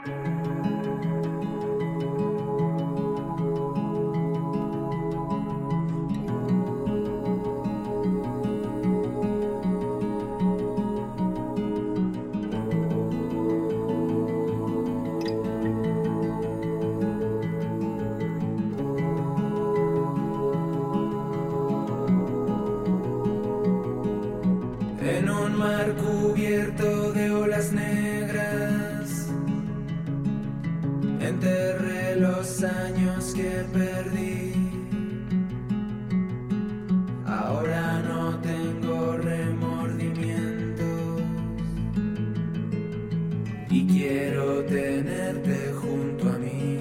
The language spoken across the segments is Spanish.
En un mar cubierto de olas negras, enterré los años que perdí. Ahora no tengo remordimientos y quiero tenerte junto a mí.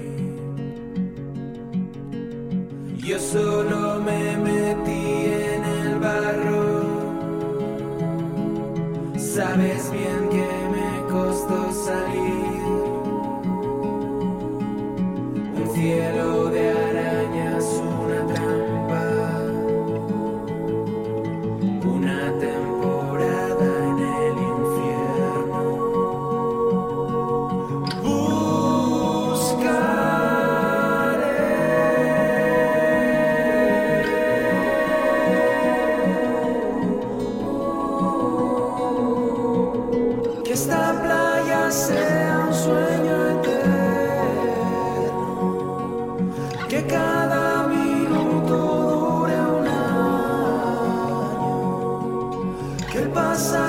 Yo solo me metí en el barro. Sabes bien que me costó salir. Un cielo de arañas, una trampa, una temporada en el infierno. Que esta playa sea un sueño eterno, que cada minuto dure un año, que el pasado